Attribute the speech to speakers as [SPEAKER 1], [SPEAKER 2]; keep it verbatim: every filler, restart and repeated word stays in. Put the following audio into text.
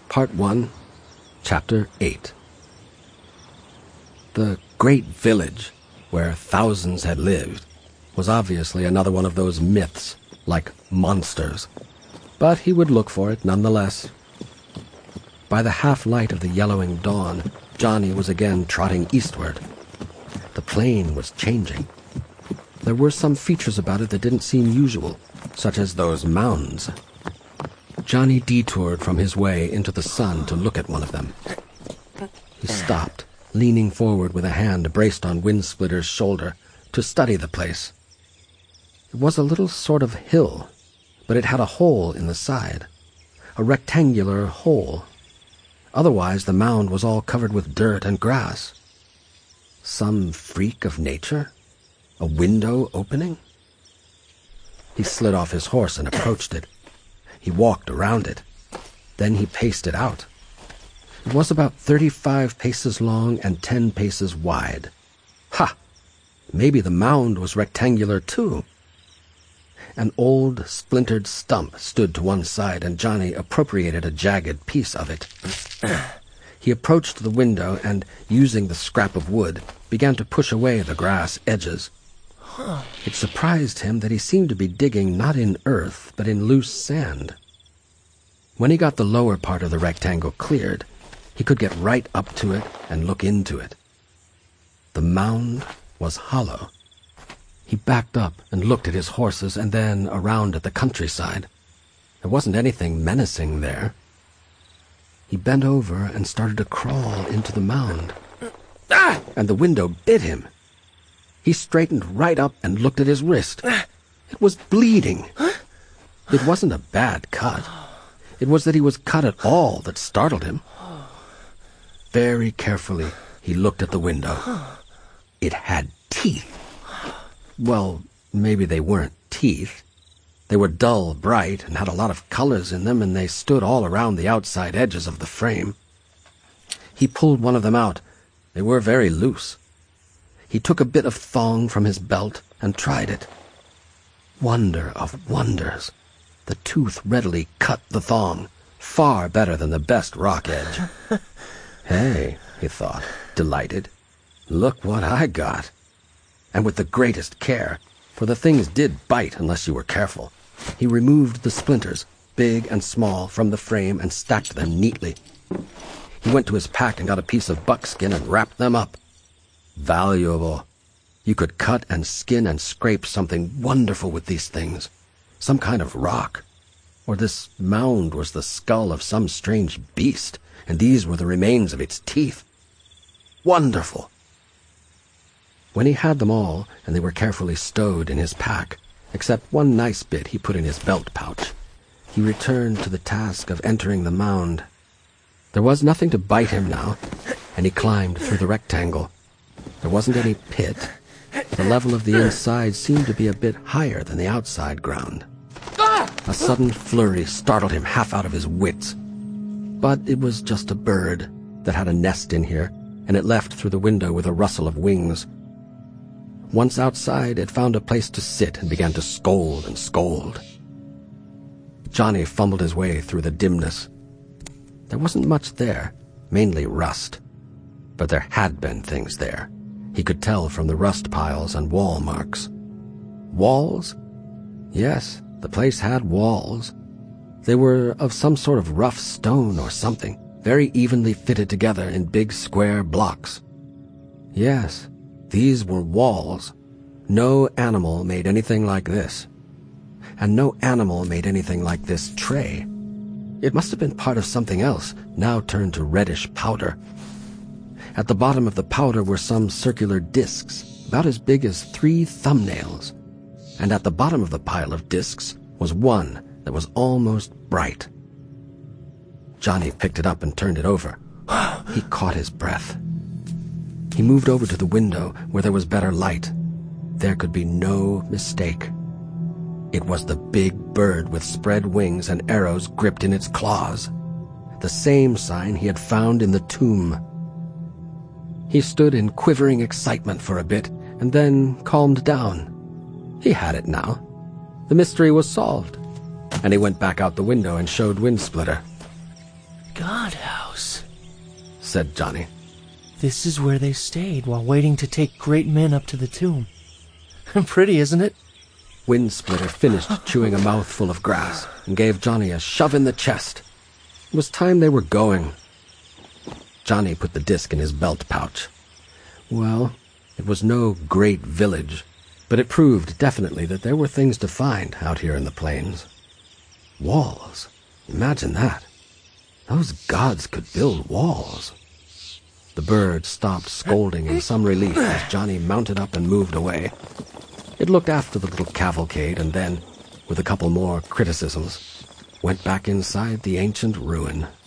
[SPEAKER 1] Part one, Chapter eight. The great village, where thousands had lived, was obviously another one of those myths, like monsters. But he would look for it nonetheless. By the half-light of the yellowing dawn, Johnny was again trotting eastward. The plain was changing. There were some features about it that didn't seem usual, such as those mounds. Johnny detoured from his way into the sun to look at one of them. He stopped, leaning forward with a hand braced on Windsplitter's shoulder, to study the place. It was a little sort of hill, but it had a hole in the side, a rectangular hole. Otherwise, the mound was all covered with dirt and grass. Some freak of nature? A window opening? He slid off his horse and approached it. He walked around it. Then he paced it out. It was about thirty-five paces long and ten paces wide. Ha! Maybe the mound was rectangular, too. An old, splintered stump stood to one side, and Johnny appropriated a jagged piece of it. He approached the window and, using the scrap of wood, began to push away the grass edges. It surprised him that he seemed to be digging not in earth, but in loose sand. When he got the lower part of the rectangle cleared, he could get right up to it and look into it. The mound was hollow. He backed up and looked at his horses and then around at the countryside. There wasn't anything menacing there. He bent over and started to crawl into the mound. Ah! And the window bit him. He straightened right up and looked at his wrist. It was bleeding. It wasn't a bad cut. It was that he was cut at all that startled him. Very carefully, he looked at the window. It had teeth. Well, maybe they weren't teeth. They were dull, bright, and had a lot of colors in them, and they stood all around the outside edges of the frame. He pulled one of them out. They were very loose. He took a bit of thong from his belt and tried it. Wonder of wonders! The tooth readily cut the thong, far better than the best rock edge. Hey, he thought, delighted. Look what I got. And with the greatest care, for the things did bite unless you were careful, he removed the splinters, big and small, from the frame and stacked them neatly. He went to his pack and got a piece of buckskin and wrapped them up. Valuable. You could cut and skin and scrape something wonderful with these things. Some kind of rock. Or this mound was the skull of some strange beast, and these were the remains of its teeth. Wonderful. When he had them all, and they were carefully stowed in his pack, except one nice bit he put in his belt pouch, he returned to the task of entering the mound. There was nothing to bite him now, and he climbed through the rectangle. There wasn't any pit. The level of the inside seemed to be a bit higher than the outside ground. A sudden flurry startled him half out of his wits. But it was just a bird that had a nest in here, and it left through the window with a rustle of wings. Once outside, it found a place to sit and began to scold and scold. Johnny fumbled his way through the dimness. There wasn't much there, mainly rust. But there had been things there. He could tell from the rust piles and wall marks. Walls? Yes, the place had walls. They were of some sort of rough stone or something, very evenly fitted together in big square blocks. Yes, these were walls. No animal made anything like this. And no animal made anything like this tray. It must have been part of something else, now turned to reddish powder. At the bottom of the powder were some circular discs, about as big as three thumbnails. And at the bottom of the pile of discs was one that was almost bright. Johnny picked it up and turned it over. He caught his breath. He moved over to the window where there was better light. There could be no mistake. It was the big bird with spread wings and arrows gripped in its claws. The same sign he had found in the tomb. He stood in quivering excitement for a bit, and then calmed down. He had it now. The mystery was solved, and he went back out the window and showed Windsplitter.
[SPEAKER 2] God house,
[SPEAKER 1] said Johnny.
[SPEAKER 2] This is where they stayed while waiting to take great men up to the tomb. Pretty, isn't it?
[SPEAKER 1] Windsplitter finished chewing a mouthful of grass and gave Johnny a shove in the chest. It was time they were going. Johnny put the disc in his belt pouch. Well, it was no great village, but it proved definitely that there were things to find out here in the plains. Walls. Imagine that. Those gods could build walls. The bird stopped scolding in some relief as Johnny mounted up and moved away. It looked after the little cavalcade and then, with a couple more criticisms, went back inside the ancient ruin.